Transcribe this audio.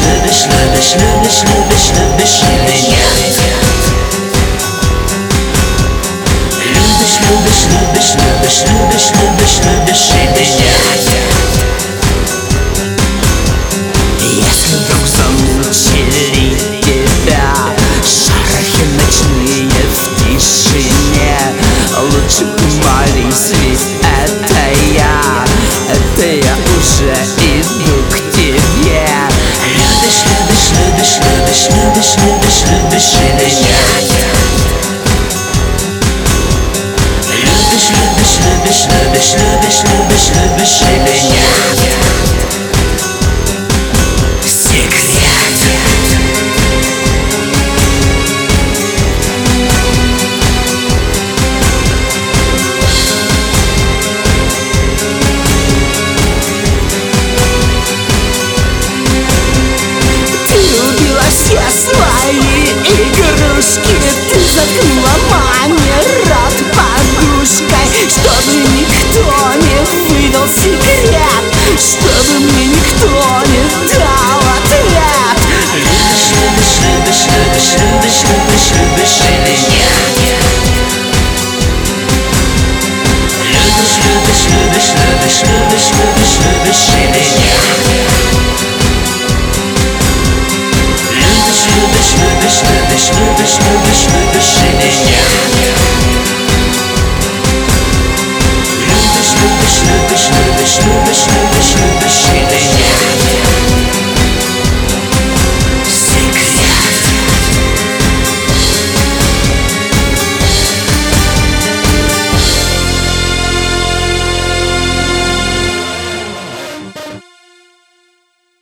любишь, любишь, любишь, любишь, любишь или нет? Любишь, любишь, любишь, любишь, любишь, любишь, любишь или нет? Если вдруг замучили тебя шорохи ночные в тишине, лучше помолись, ведь это я уже иду к тебе. Любишь, любишь, любишь, любишь, любишь, любишь, любишь или нет? Любишь, любишь, любишь, любишь, любишь, любишь, любишь или нет? Все свои игрушки ты заткнула маме рот подушкой, чтобы никто не выдал секрет, чтобы мне никто не дал ответ. Любишь, любишь, любишь, любишь, любишь, любишь, любишь или нет? Любишь, любишь, любишь, любишь, любишь, любишь, любишь или нет? Любишь, любишь, любишь, любишь, любишь, любишь, любишь